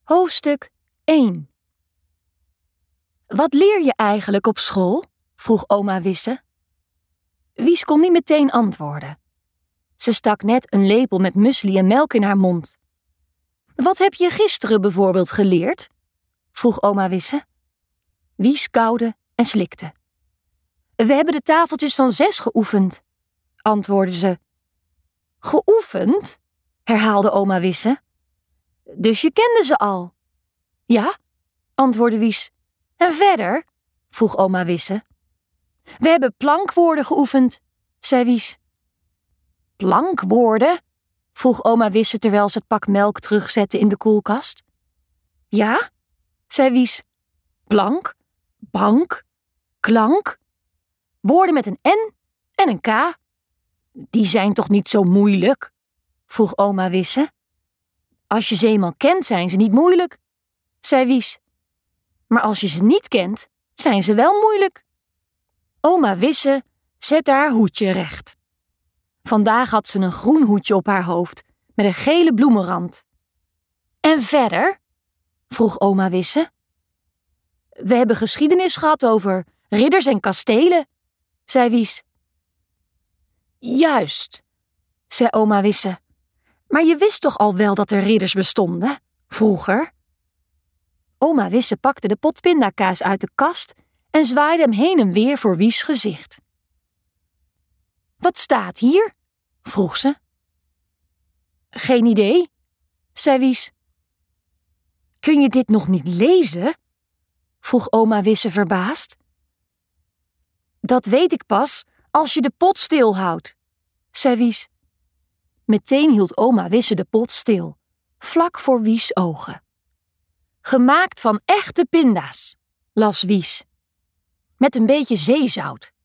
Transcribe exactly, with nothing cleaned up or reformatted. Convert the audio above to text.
Hoofdstuk één. Wat leer je eigenlijk op school? Vroeg oma Wisse. Wies kon niet meteen antwoorden. Ze stak net een lepel met muesli en melk in haar mond. Wat heb je gisteren bijvoorbeeld geleerd? Vroeg oma Wisse. Wies kauwde en slikte. We hebben de tafeltjes van zes geoefend, antwoordde ze. Geoefend? Herhaalde oma Wisse. Dus je kende ze al? Ja, antwoordde Wies. En verder? Vroeg oma Wisse. We hebben plankwoorden geoefend, zei Wies. Plankwoorden? Vroeg oma Wisse terwijl ze het pak melk terugzette in de koelkast. Ja, zei Wies. Plank, bank, klank. Woorden met een N en een K. Die zijn toch niet zo moeilijk? Vroeg oma Wisse. Als je ze eenmaal kent, zijn ze niet moeilijk, zei Wies. Maar als je ze niet kent, zijn ze wel moeilijk. Oma Wisse zette haar hoedje recht. Vandaag had ze een groen hoedje op haar hoofd met een gele bloemenrand. En verder? Vroeg oma Wisse. We hebben geschiedenis gehad over ridders en kastelen, zei Wies. Juist, zei oma Wisse. Maar je wist toch al wel dat er ridders bestonden, vroeger? Oma Wisse pakte de pot pindakaas uit de kast en zwaaide hem heen en weer voor Wies gezicht. Wat staat hier? Vroeg ze. Geen idee, zei Wies. Kun je dit nog niet lezen? Vroeg oma Wisse verbaasd. Dat weet ik pas als je de pot stilhoudt, zei Wies. Meteen hield oma Wisse de pot stil, vlak voor Wies' ogen. Gemaakt van echte pinda's, las Wies. Met een beetje zeezout.